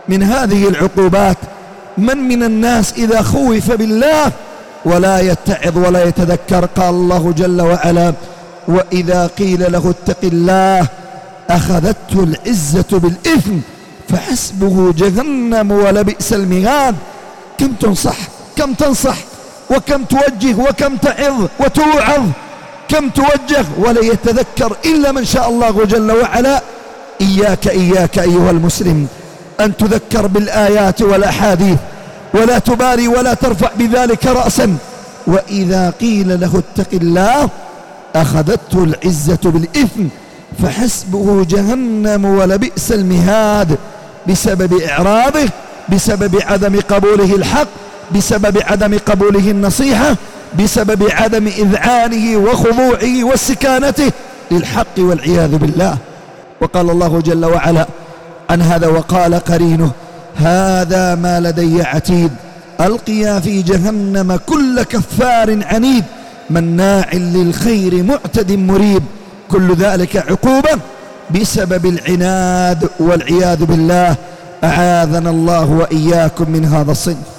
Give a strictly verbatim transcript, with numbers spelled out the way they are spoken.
من هذه العقوبات. من من الناس إذا خوف بالله ولا يتعظ ولا يتذكر؟ قال الله جل وعلا: وإذا قيل له اتق الله أخذته العزة بالإثم فحسبه جهنم ولبئس المهاد. كم تنصح، كم تنصح، وكم توجه، وكم تعظ وتوعظ، كم توجه ولا يتذكر إلا من شاء الله جل وعلا. إياك إياك أيها المسلم أن تذكر بالآيات والأحاديث ولا تبالي ولا ترفع بذلك رأسا. وإذا قيل له اتق الله أخذته العزة بالإثم فحسبه جهنم ولبئس المهاد، بسبب إعراضه، بسبب عدم قبوله الحق، بسبب عدم قبوله النصيحة، بسبب عدم إذعانه وخضوعه واستكانته للحق والعياذ بالله. وقال الله جل وعلا عن هذا: وقال قرينه هذا ما لدي عتيد ألقيا في جهنم كل كفار عنيد مناع للخير معتد مريب. كل ذلك عقوبة بسبب العناد والعياذ بالله. أعاذنا الله وإياكم من هذا الصنف.